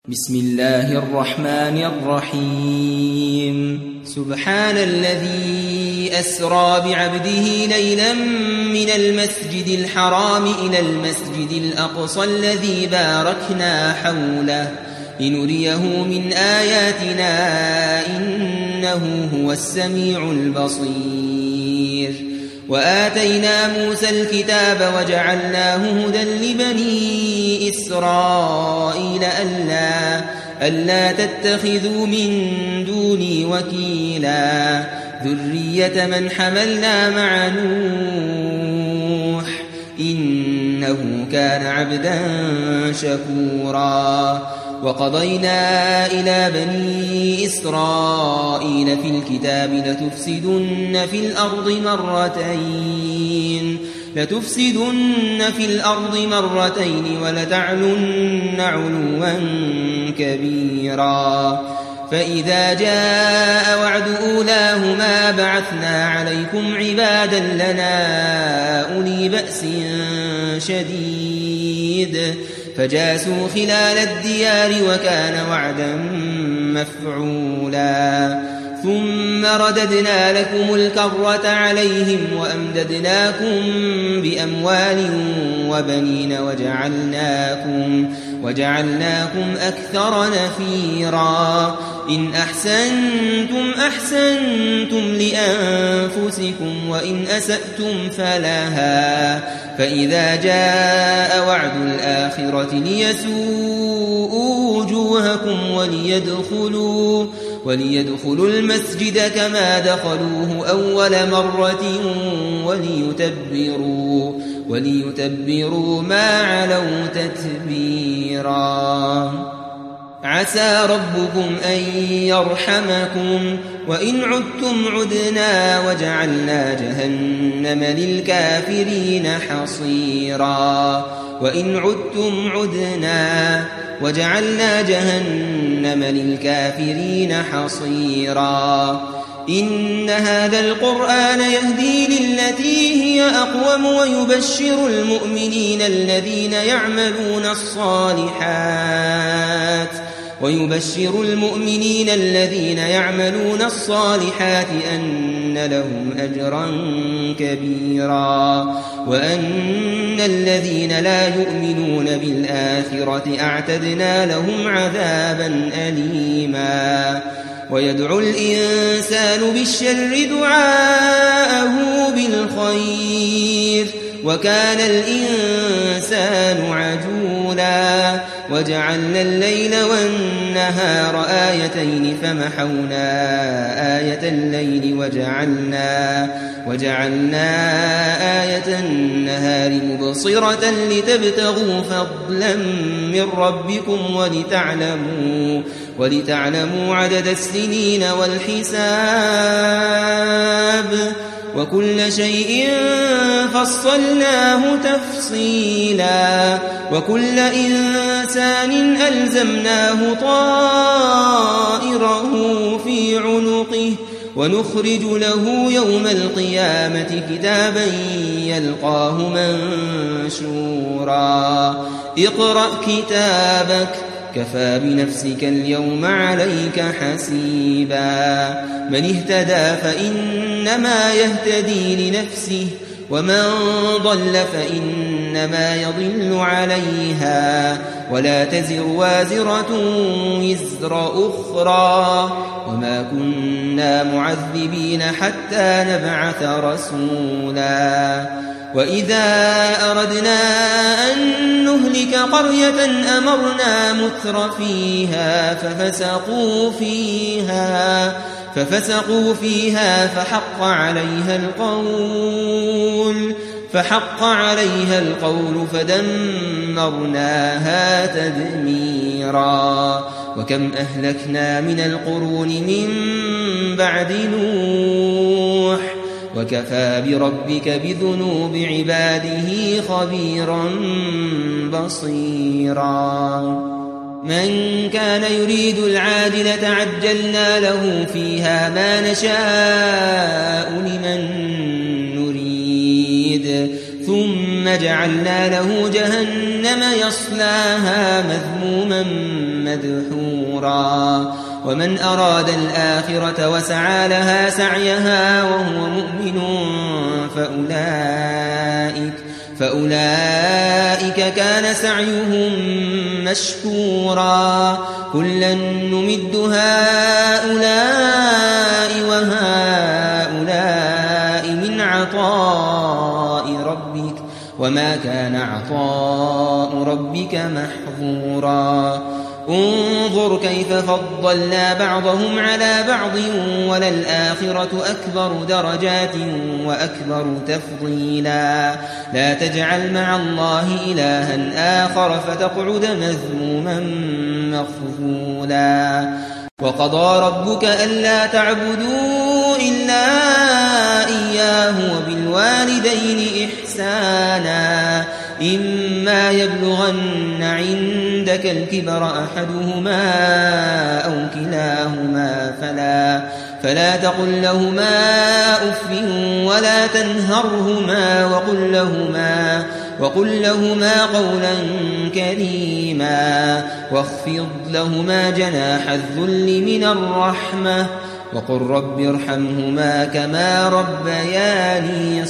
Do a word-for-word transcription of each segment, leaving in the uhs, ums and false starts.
بسم الله الرحمن الرحيم سبحان الذي أسرى بعبده ليلا من المسجد الحرام إلى المسجد الأقصى الذي باركنا حوله لنريه من آياتنا إنه هو السميع البصير وآتينا موسى الكتاب وجعلناه هدى لبني إسرائيل ألا, ألا تتخذوا من دوني وكيلا ذرية من حملنا مع نوح إنه كان عبدا شكورا وقضينا إلى بني إسرائيل في الكتاب لتفسدن في الأرض مرتين لتفسدن في الأرض مرتين ولتعلن علوا كبيرا فإذا جاء وعد أولاهما بعثنا عليكم عبادا لنا أولي بأس شديد فجاسوا خلال الديار وكان وعدا مفعولا ثم رددنا لكم الكرة عليهم وأمددناكم بأموال وبنين وجعلناكم, وجعلناكم أكثر نفيرا إن أحسنتم أحسنتم لأنفسكم وإن أسأتم فلها فإذا جاء وعد الآخرة ليسوءوا وجوهكم وليدخلوا, وليدخلوا المسجد كما دخلوه أول مرة وليتبروا, وليتبروا ما علوا تتبيرا عسى ربكم أن يرحمكم وإن عدتم عدنا وجعلنا جهنم للكافرين حصيرا وإن عدتم عدنا وجعلنا جهنم للكافرين حصيرا إن هذا القرآن يهدي للتي هي أقوم ويبشر المؤمنين الذين يعملون الصالحات ويبشر المؤمنين الذين يعملون الصالحات أن لهم أجرا كبيرا وأن الذين لا يؤمنون بالآخرة أعتدنا لهم عذابا أليما ويدعو الإنسان بالشر دعاءه بالخير وكان الإنسان عجولا وجعلنا الليل والنهار آيتين فمحونا آية الليل وجعلنا, وجعلنا آية النهار مبصرة لتبتغوا فضلا من ربكم ولتعلموا, ولتعلموا عدد السنين والحساب وكل شيء فصلناه تفصيلا وكل إنسان ألزمناه طائره في عنقه ونخرج له يوم القيامة كتابا يلقاه منشورا اقرأ كتابك كفى بنفسك اليوم عليك حسيبا من اهتدى فإنما يهتدي لنفسه ومن ضل فإنما يضل عليها ولا تزر وازرة وزر أخرى وما كنا معذبين حتى نبعث رسولا وإذا أردنا أن نهلك قرية أمرنا متر فيها ففسقوا فيها ففسقوا فيها فحق عليها القول فحق عليها القول فدمرناها تدميرا وكم أهلكنا من القرون من بعد نوح وكفى بربك بذنوب عباده خبيرا بصيرا من كان يريد العاجلة عجلنا له فيها ما نشاء لمن نريد ثم جعلنا له جهنم يصلاها مذموما مدحورا ومن أراد الآخرة وسعى لها سعيها وهو مؤمن فأولئك فأولئك كان سعيهم مشكورا كلا نمد هؤلاء وهؤلاء من عطاء ربك وما كان عطاء ربك محظورا انظر كيف فضلنا بعضهم على بعض وللآخرة أكبر درجات وأكبر تفضيلا لا تجعل مع الله إلها آخر فتقعد مذموما مخذولا وقضى ربك ألا تعبدوا إلا إياه وبالوالدين إحسانا إما يبلغن عندك الكبر أحدهما أو كلاهما فلا, فلا تقل لهما أف ولا تنهرهما وقل لهما, وقل لهما قولا كريما واخفض لهما جناح الذل من الرحمة وقل رب ارحمهما كما ربياني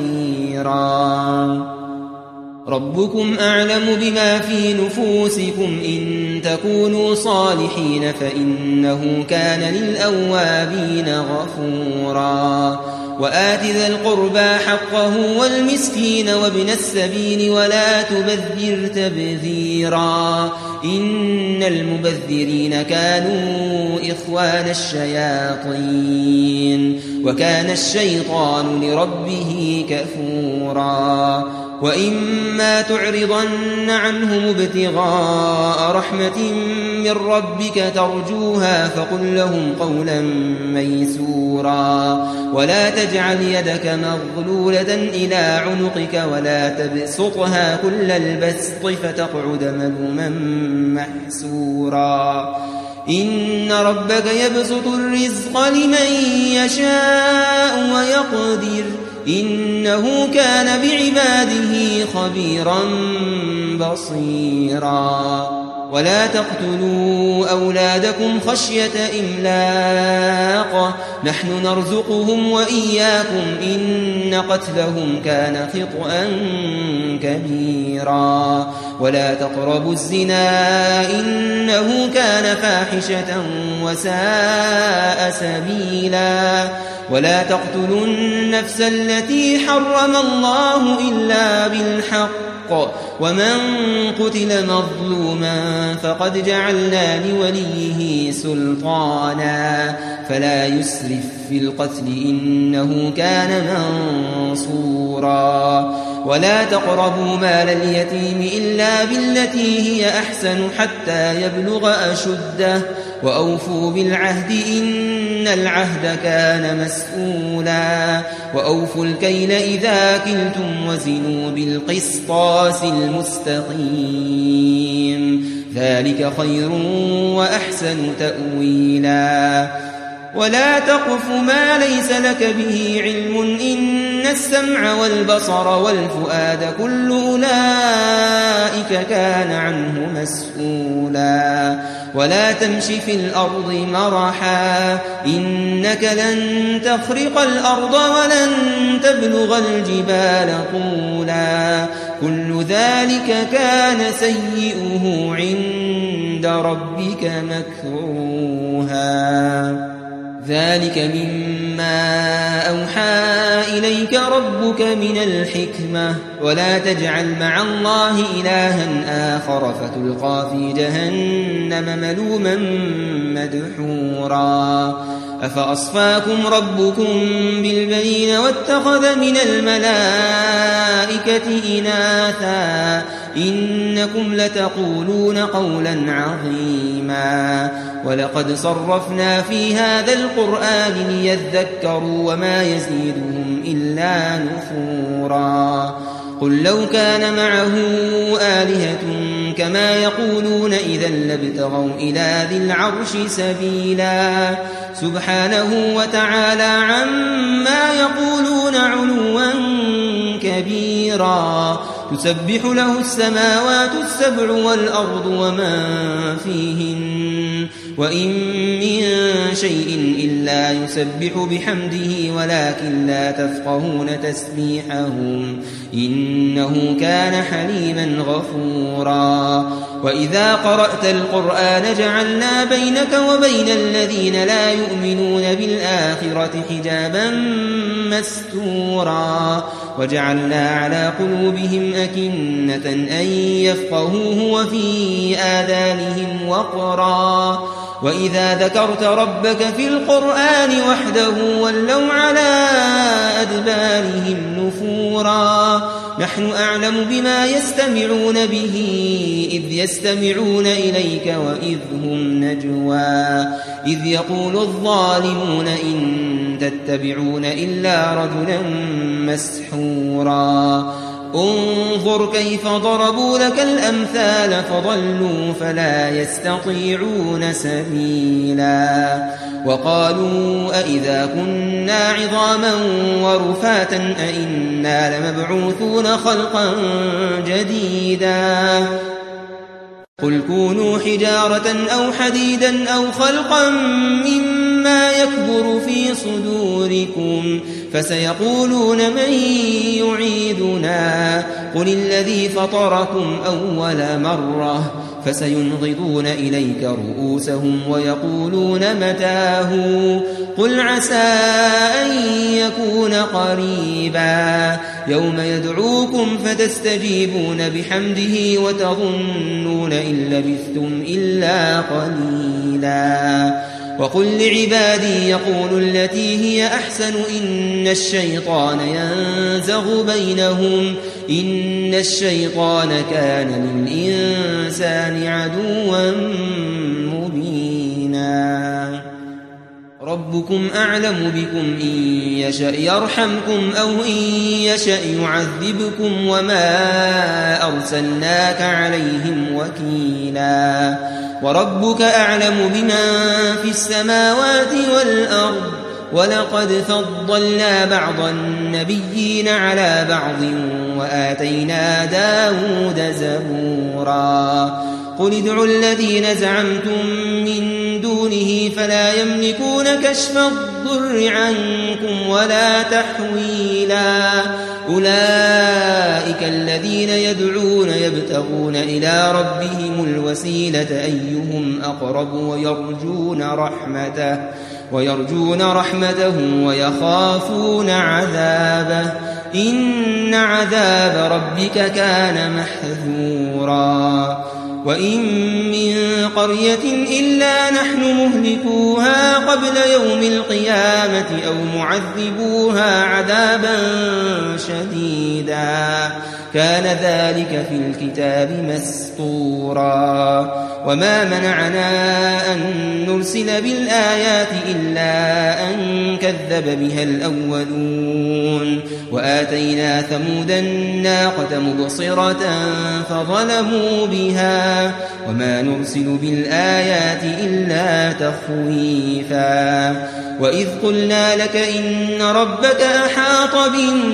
صغيرا ربكم أعلم بما في نفوسكم إن تكونوا صالحين فإنه كان للأوابين غفورا وآت ذا القربى حقه والمسكين وابن السبيل ولا تبذر تبذيرا إن المبذرين كانوا إخوان الشياطين وكان الشيطان لربه كفورا وإما تعرضن عنهم ابتغاء رحمة من ربك ترجوها فقل لهم قولا ميسورا ولا تجعل يدك مغلولة إلى عنقك ولا تبسطها كل البسط فتقعد ملوما محسورا إن ربك يبسط الرزق لمن يشاء ويقدر إنه كان بعباده خبيرا بصيرا ولا تقتلوا أولادكم خشية إملاق نحن نرزقهم وإياكم إن قتلهم كان خطأ كبيرا ولا تقربوا الزنا إنه كان فاحشة وساء سبيلا ولا تقتلوا النفس التي حرم الله إلا بالحق ومن قتل مظلوما فقد جعلنا لوليه سلطانا فلا يسرف في القتل إنه كان منصورا ولا تقربوا مال اليتيم إلا بالتي هي أحسن حتى يبلغ أشده وأوفوا بالعهد إن العهد كان مسؤولا وأوفوا الكيل إذا كلتم وزنوا بالقسطاس المستقيم ذلك خير وأحسن تأويلا ولا تقف ما ليس لك به علم إن السمع والبصر والفؤاد كل أولئك كان عنه مسؤولا ولا تمش في الأرض مرحا إنك لن تخرق الأرض ولن تبلغ الجبال طولا كل ذلك كان سيئه عند ربك مكروها ذلك مما أوحى إليك ربك من الحكمة ولا تجعل مع الله إلها آخر فتلقى في جهنم ملوما مدحورا أفأصفاكم ربكم بالبنين واتخذ من الملائكة إناثا إنكم لتقولون قولا عظيما ولقد صرفنا في هذا القرآن ليذكروا وما يزيدهم إلا نفورا قل لو كان معه آلهة كما يقولون إذا لابتغوا إلى ذي العرش سبيلا سبحانه وتعالى عما يقولون علوا كبيرا يسبح له السماوات السبع والأرض ومن فيهن وإن من شيء إلا يسبح بحمده ولكن لا تفقهون تسبيحهم إنه كان حليما غفورا وإذا قرأت القرآن جعلنا بينك وبين الذين لا يؤمنون بالآخرة حجابا مستورا وجعلنا على قلوبهم أكنة أن يفقهوه وفي آذانهم وقرا وإذا ذكرت ربك في القرآن وحده ولوا على أدبارهم نفورا نحن أعلم بما يستمعون به إذ يستمعون إليك وإذ هم نجوى إذ يقول الظالمون إن تتبعون إلا رجلا مسحورا انظر كيف ضربوا لك الأمثال فضلوا فلا يستطيعون سبيلا وقالوا أئذا كنا عظاما ورفاتا أئنا لمبعوثون خلقا جديدا قل كونوا حجارة أو حديدا أو خلقا مما يكبر في صدوركم فسيقولون من يعيدنا قل الذي فطركم أول مرة فسينغضون إليك رؤوسهم ويقولون متاه قل عسى أن يكون قريبا يوم يدعوكم فتستجيبون بحمده وتظنون إن لبثتم إلا قليلا وقل لعبادي يقولوا التي هي أحسن إن الشيطان ينزغ بينهم إن الشيطان كان للإنسان عدوا مبينا ربكم أعلم بكم إن يشأ يرحمكم أو إن يشأ يعذبكم وما أرسلناك عليهم وكيلا وربك أعلم بمن في السماوات والأرض ولقد فضلنا بعض النبيين على بعض وآتينا داود زبورا قل ادعوا الذين زعمتم من دونه فلا يملكون كشف الضر عنكم ولا تحويلا أولئك الذين يدعون يبتغون إلى ربهم الوسيلة أيهم أقرب ويرجون رحمته ويرجون رحمته ويخافون عذابه إن عذاب ربك كان محذورا وإن من قرية إلا نحن مهلكوها قبل يوم القيامة أو معذبوها عذابا شديدا كان ذلك في الكتاب مسطورا وما منعنا أن نرسل بالآيات إلا أن كذب بها الأولون وآتينا ثمود الناقة مبصرة فظلموا بها وما نرسل بالآيات إلا تخويفا وإذ قلنا لك إن ربك أحاط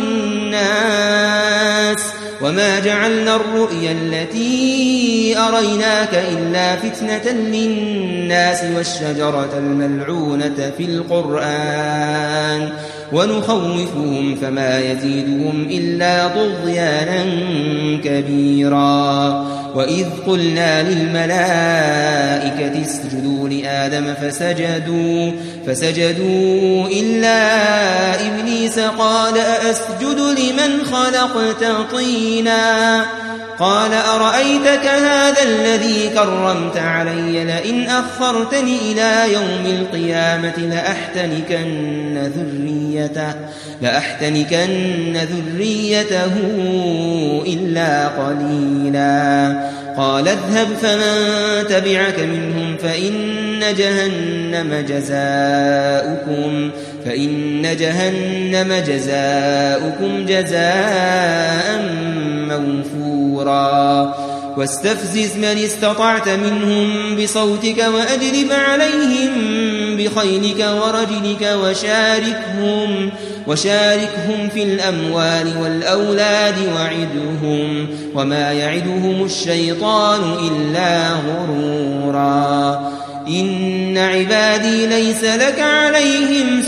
بالناس وما جعلنا الرؤيا التي أريناك إلا فتنة للناس والشجرة الملعونة في القرآن ونخوفهم فما يزيدهم إلا طغيانا كبيرا وإذ قلنا للملائكة اسجدوا لآدم فسجدوا فسجدوا إلا إبليس قال أأسجد لمن خلقت طينا قال أرأيتك هذا الذي كرمت علي لئن أخرتني إلى يوم القيامة لأحتنكن ذريته لأحتنكن ذريته إلا قليلا قال اذهب فمن تبعك منهم فإن جهنم جزاؤكم فإن جهنم جزاؤكم جزاء موفورا واستفزز من استطعت منهم بصوتك وأجلب عليهم بخيلك ورجلك وشاركهم, وشاركهم في الأموال والأولاد وعدهم وما يعدهم الشيطان إلا غرورا إن عبادي ليس لك عليهم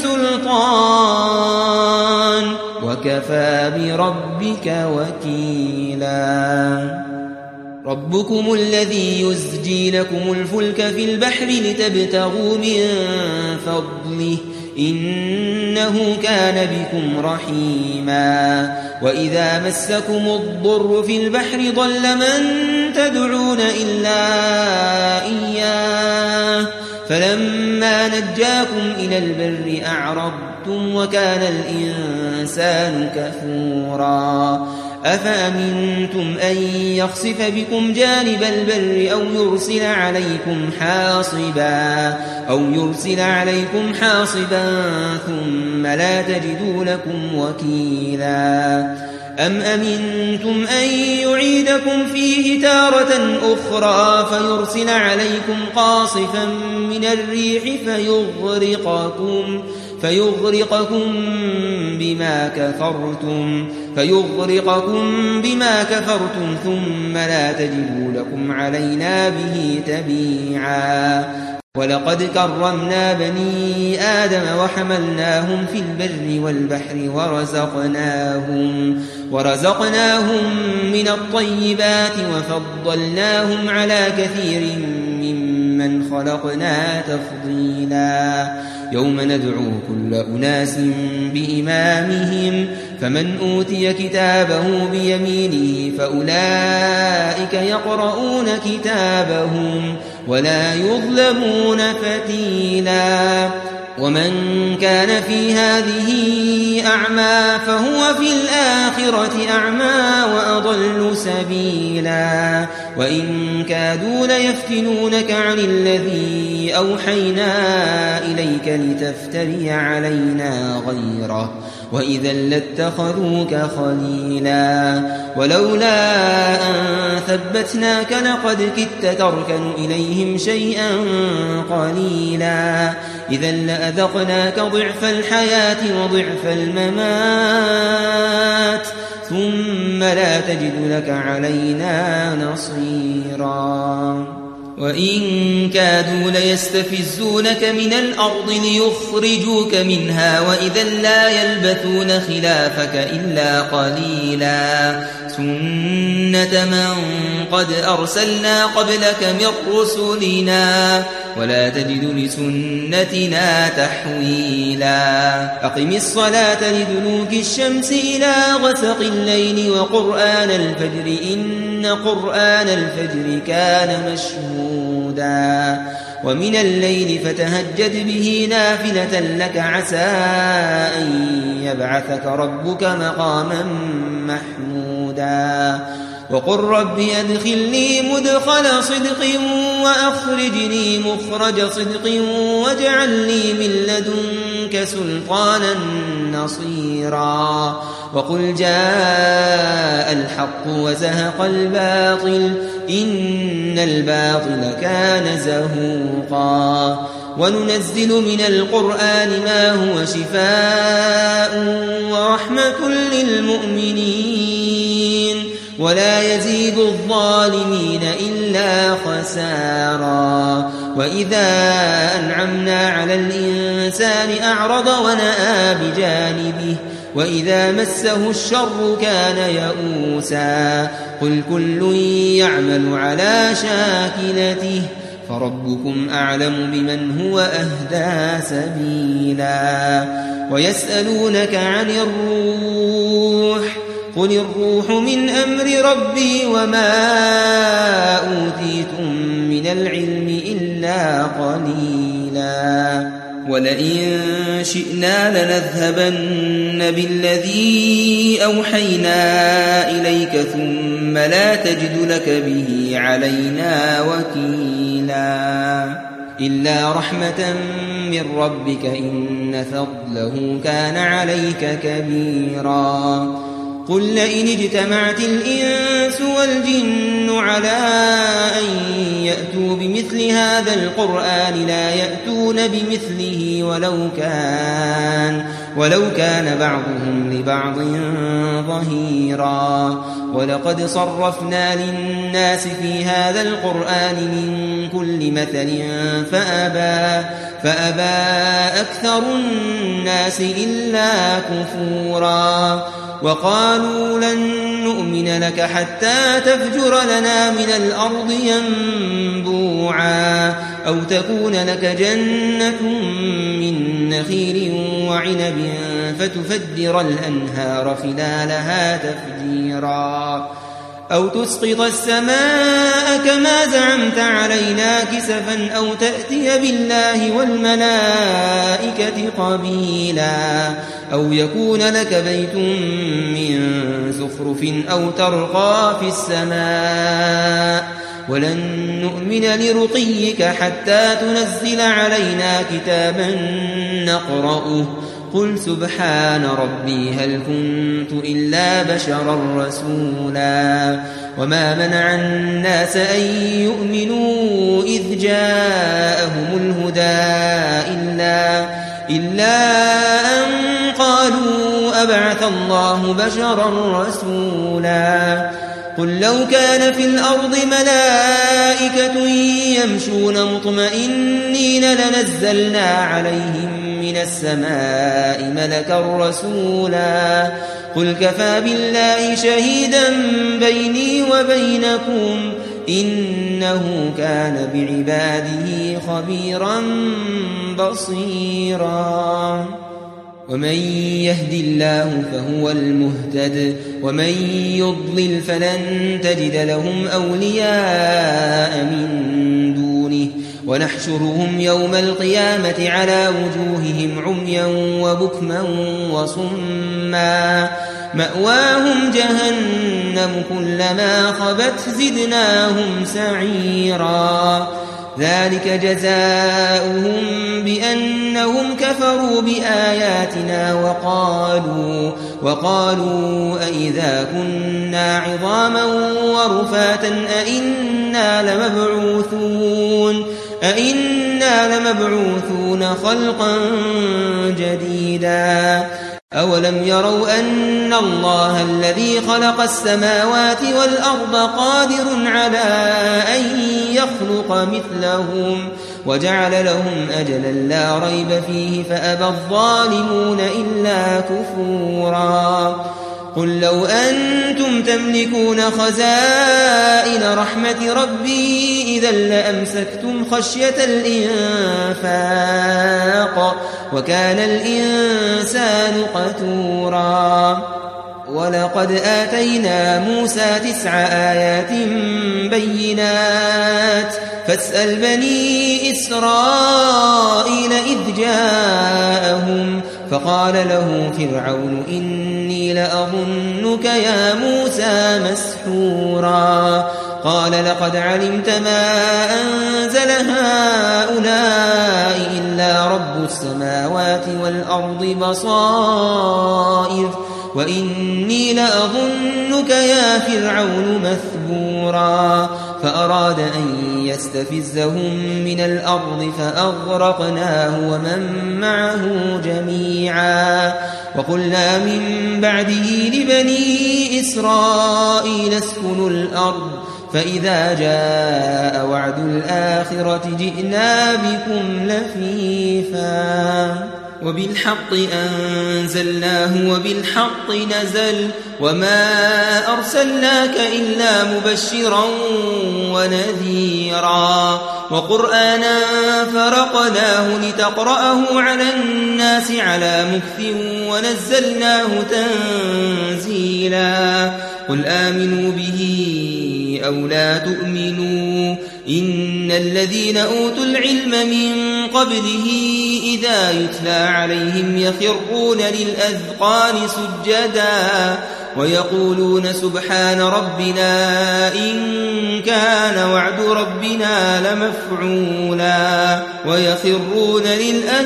سلطان وكفى بربك وكيلا ربكم الذي يزجي لكم الفلك في البحر لتبتغوا من فضله إنه كان بكم رحيما وإذا مسكم الضر في البحر ضل من تدعون إلا إياه فلما نجاكم إلى البر أعرضتم وكان الإنسان كفورا أفأمنتم أن يخسف بكم جانب البر أو يرسل عليكم حاصبا أو يرسل عليكم حاصبا ثم لا تجدوا لكم وكيلا أم أمنتم أن يعيدكم فيه تارة أخرى فيرسل عليكم قاصفا من الريح فيغرقكم فيغرقكم بما كفرتم فيغرقكم بما كفرتم ثم لا تجدوا لكم علينا به تبيعا ولقد كرمنا بني آدم وحملناهم في البر والبحر ورزقناهم ورزقناهم من الطيبات وفضلناهم على كثير ممن خلقنا تفضيلا يوم ندعو كل أناس بإمامهم فمن أوتي كتابه بيمينه فأولئك يقرؤون كتابهم ولا يظلمون فتيلا ومن كان في هذه أعمى فهو في الآخرة أعمى وأضل سبيلا وإن كادوا ليفتنونك عن الذي أوحينا إليك لتفتري علينا غيره وإذا لاتخذوك خليلا ولولا أن ثبتناك لقد كدت تركن إليهم شيئا قليلا إذا لأذقناك ضعف الحياة وضعف الممات ثم لا تجد لك علينا نصيرا وإن كادوا ليستفزونك من الأرض ليخرجوك منها وإذا لا يلبثون خلافك إلا قليلا سنة من قد أرسلنا قبلك من رسلنا ولا تجد لسنتنا تحويلا أقم الصلاة لدلوك الشمس إلى غسق الليل وقرآن الفجر إن قرآن الفجر كان مشهودا ومن الليل فتهجد به نافلة لك عسى أن يبعثك ربك مقاما محمودا وقل رب أدخلني مدخل صدق وأخرجني مخرج صدق واجعل لي من لدنك سلطانا نصيرا وقل جاء الحق وزهق الباطل إن الباطل كان زهوقا وننزل من القرآن ما هو شفاء ورحمة للمؤمنين ولا يزيد الظالمين إلا خسارا وإذا أنعمنا على الإنسان أعرض ونأى بجانبه وإذا مسه الشر كان يئوسا قل كل يعمل على شاكلته فربكم أعلم بمن هو أهدى سبيلا ويسألونك عن الروح قل الروح من أمر ربي وما أوتيتم من العلم إلا قليلا ولئن شئنا لنذهبن بالذي أوحينا إليك ثم لا تجد لك به علينا وكيلا إلا رحمة من ربك إن فضله كان عليك كبيرا قل لئن اجتمعت الإنس والجن على أن يأتوا بمثل هذا القرآن لا يأتون بمثله ولو كان ولو كان بعضهم لبعض ظهيرا ولقد صرفنا للناس في هذا القرآن من كل مثل فأبى, فأبى أكثر الناس إلا كفورا وقالوا لن نؤمن لك حتى تفجر لنا من الأرض ينبوعا أو تكون لك جنة من نخيل وعنب فتفجر الأنهار خلالها تفجيرا أو تسقط السماء كما زعمت علينا كسفا أو تأتي بالله والملائكة قبيلا أو يكون لك بيت من زخرف أو ترقى في السماء ولن نؤمن لرقيك حتى تنزل علينا كتابا نقرأه قل سبحان ربي هل كنت إلا بشرا رسولا وما منع الناس أن يؤمنوا إذ جاءهم الهدى إلا, إلا أن قالوا أبعث الله بشرا رسولا قل لو كان في الأرض ملائكة يمشون مطمئنين لنزلنا عليهم من السماء ملكا رسولا قل كفى بالله شهيدا بيني وبينكم إنه كان بعباده خبيرا بصيرا ومن يهد الله فهو المهتد ومن يضلل فلن تجد لهم أولياء من دونه ونحشرهم يوم القيامة على وجوههم عميا وبكما وصما مأواهم جهنم كلما خبت زدناهم سعيرا ذلك جزاؤهم بأنهم كفروا بآياتنا وقالوا, وقالوا أئذا كنا عظاما ورفاتا أئنا لمبعوثون, أئنا لمبعوثون خلقا جديدا أولم يروا أن الله الذي خلق السماوات والأرض قادر على أن يخلق مثلهم وجعل لهم أجلا لا ريب فيه فأبى الظالمون إلا كفورا قل لو أنتم تملكون خزائن رحمة ربي إذا لأمسكتم خشية الإنفاق وكان الإنسان قتورا ولقد آتينا موسى تسع آيات بينات فاسأل بني إسرائيل إذ جاءهم فقال له فرعون إني لأظنك يا موسى مسحورا قال لقد علمت ما أنزل هؤلاء إلا رب السماوات والأرض بصائر وإني لأظنك يا فرعون مثبورا فأراد أن يستفزهم من الأرض فأغرقناه ومن معه جميعا وقلنا من بعده لبني إسرائيل اسكنوا الأرض فإذا جاء وعد الآخرة جئنا بكم لفيفا وبالحق أنزلناه وبالحق نزل وما أرسلناك إلا مبشرا ونذيرا وقرآنا فرقناه لتقرأه على الناس على مكث ونزلناه تنزيلا قل آمنوا به أو لا تؤمنوا إن الذين أوتوا العلم من قبله إذا يتلى عليهم يخرون للأذقان سجدا ويقولون سبحان ربنا إن كان وعد ربنا لمفعولا ويخرون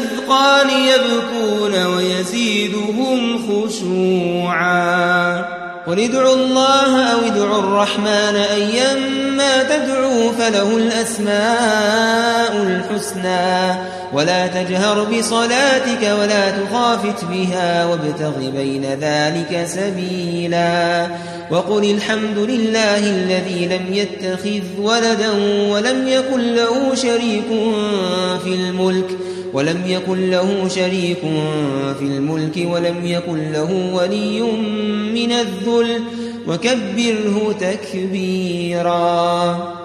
للأذقان يبكون ويزيدهم خشوعا قل ادعوا الله أو ادعوا الرحمن أيما تدعوا فله الأسماء الحسنى ولا تجهر بصلاتك ولا تخافت بها وابتغ بين ذلك سبيلا وقل الحمد لله الذي لم يتخذ ولدا ولم يكن له شريك في الملك ولم يكن له شريك في الملك ولم يكن له ولي من الذل وكبره تكبيرا.